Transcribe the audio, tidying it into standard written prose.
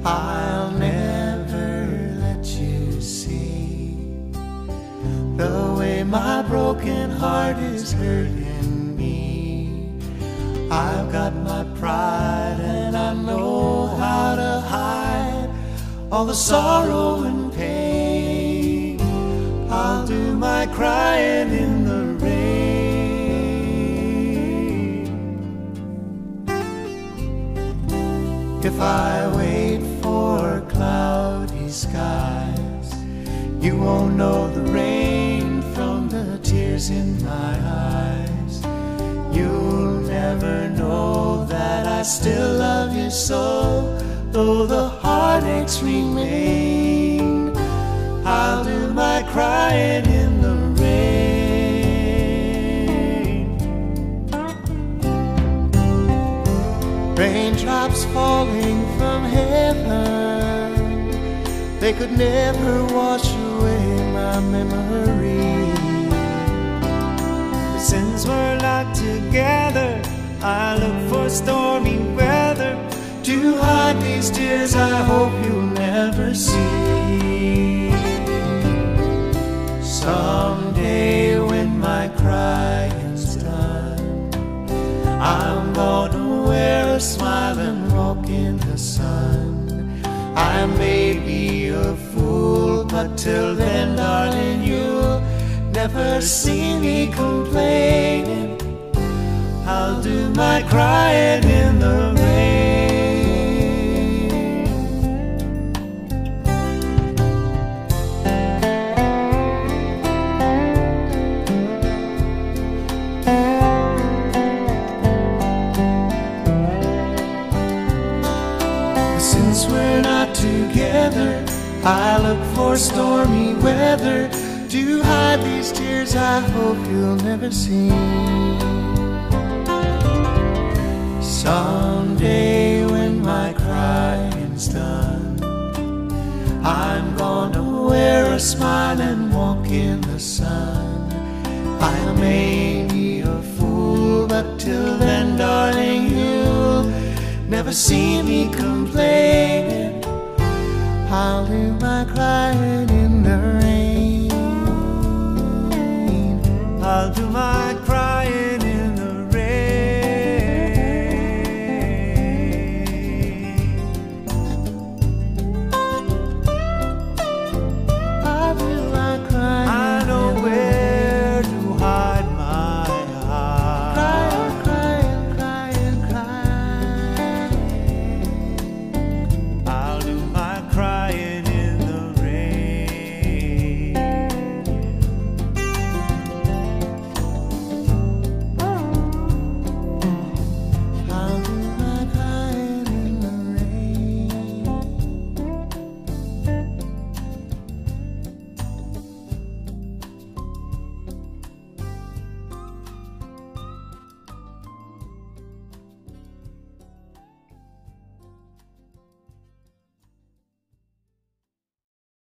I'll never let you see the way my broken heart is hurting me. I've got my pride and I know how to hide all the sorrow and pain. I'll do my crying in the rain. If I wait for cloudy skies, you won't know the rain from the tears in my eyes. You'll never know that I still love you so, though the heartaches remain. I'll do my crying in the rain. Raindrops falling from heaven, they could never wash away my memory. Since we're locked together, I look for stormy weather to hide these tears I hope you'll never see. Someday when my crying's done, I'm gonna wear a smile and walk in the sun. I may be a fool, but till then, darling, you'll never see me complaining. I'll do my crying in the rain. Since we're not together, I look for stormy weather to hide these tears I hope you'll never see. Someday when my crying's done, I'm gonna wear a smile and walk in the sun. I may be a fool, but till then, darling, you'll never see me complain.